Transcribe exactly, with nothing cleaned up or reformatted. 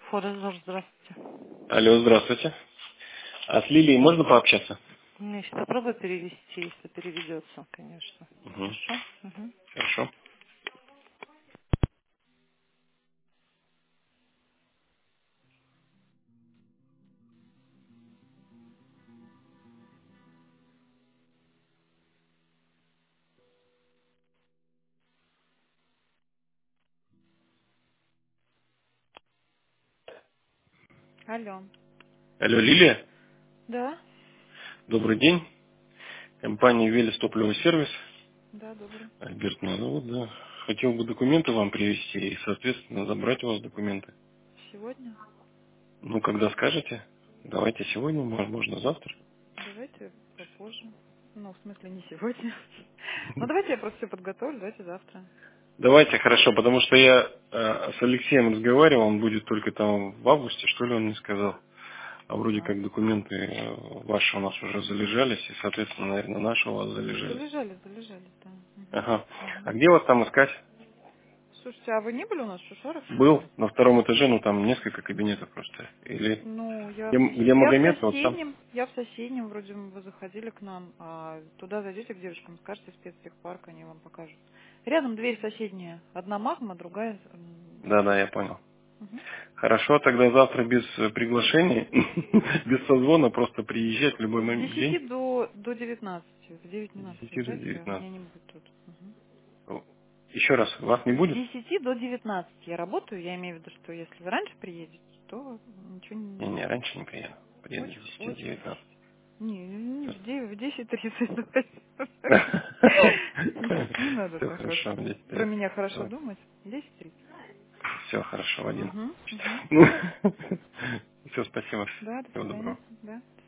Форезор, здравствуйте. Алло, здравствуйте. А с Лилией можно пообщаться? Значит, попробуй перевести, если переведется, конечно. Угу. Хорошо? Угу. Хорошо. Алло. Алло, Лилия. Да? Добрый день. Компания Велес топливный сервис. Да, добрый. Альберт меня зовут, да. Хотел бы документы вам привезти и, соответственно, забрать у вас документы. Сегодня? Ну, когда скажете. Давайте сегодня, может, можно завтра. Давайте попозже. Ну, в смысле, не сегодня. Ну, давайте я просто все подготовлю, давайте завтра. Давайте, хорошо, потому что я э, с Алексеем разговаривал, он будет только там в августе, что ли, он мне сказал. А вроде Ага. как документы э, ваши у нас уже залежались, и, соответственно, наверное, наши у вас залежались. Залежали, залежали, да. Угу. Ага. А Угу. где вас там искать? Слушайте, а вы не были у нас в Шушарах, что ли? Был на втором этаже, ну там несколько кабинетов просто. Или Ну, я где, в, где сос- я в Магомед, вот там. соседнем, я в соседнем, вроде вы заходили к нам, а туда зайдете к девочкам, скажете спецтехпарк, они вам покажут. Рядом дверь соседняя, одна магма, другая м, Да, да, спец. я понял. Мгм. Хорошо, тогда завтра без э, приглашений, без созвона, просто приезжать в любой С момент десяти день. до, до девятнадцати. В девять не С надо десяти до приезжать, я, меня девятнадцати. не будет тут. Мгм. Еще раз, вас не С будет? десяти до девятнадцати я работаю, я имею в виду, что если вы раньше приедете, то ничего Не, не... не, раньше не приеду. Приеду Очень, с десяти до очень девятнадцати. хочется. Не, не в девять, в десять тридцать. Не надо Все так вот. хорошо, в десять Про тридцать. меня хорошо думать. Десять тридцать. Все хорошо, в один. Угу, угу. Все, спасибо. Да, до Всего доброго. свидания. Да.